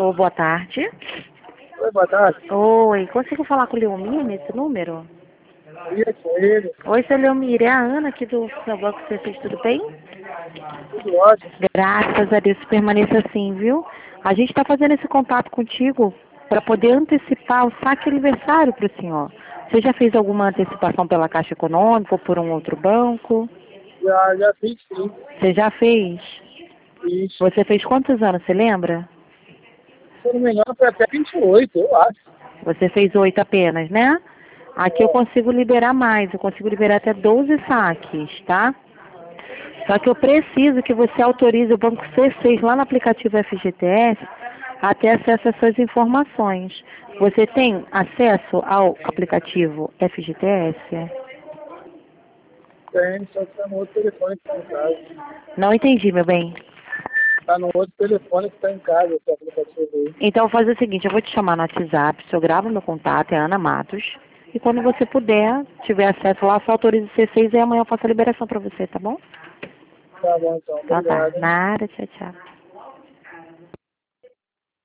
Alô, boa tarde. Oi, boa tarde. Oi, consigo falar com o Leomir nesse número? Isso, ele. Oi, seu Leomir, é a Ana aqui do seu banco C6, tudo bem? Tudo ótimo. Graças a Deus, permaneça assim, viu? A gente está fazendo esse contato contigo para poder antecipar o saque aniversário para o senhor. Você já fez alguma antecipação pela Caixa Econômica ou por um outro banco? Já fiz sim. Você já fez? Isso. Você fez quantos anos, você lembra? Se eu não me engano, foi até 28, eu acho. Você fez 8 apenas, né? Aqui eu É, consigo liberar mais, eu consigo liberar até 12 saques, tá? Só que eu preciso que você autorize o banco C6 lá no aplicativo FGTS a ter acesso às suas informações. Você tem acesso ao aplicativo FGTS? tem, só que tá no outro telefone que tá em casa. Não entendi, meu bem. Tá no outro telefone que tá em casa, esse aplicativo aí. Então, eu vou fazer o seguinte, eu vou te chamar no WhatsApp, se eu gravo meu contato, é Ana Matos. E quando você puder, tiver acesso lá, só autorize o C6 e amanhã eu faço a liberação para você, tá bom? Tá bom, então. Então tá, Obrigado, hein? nada, tchau, tchau.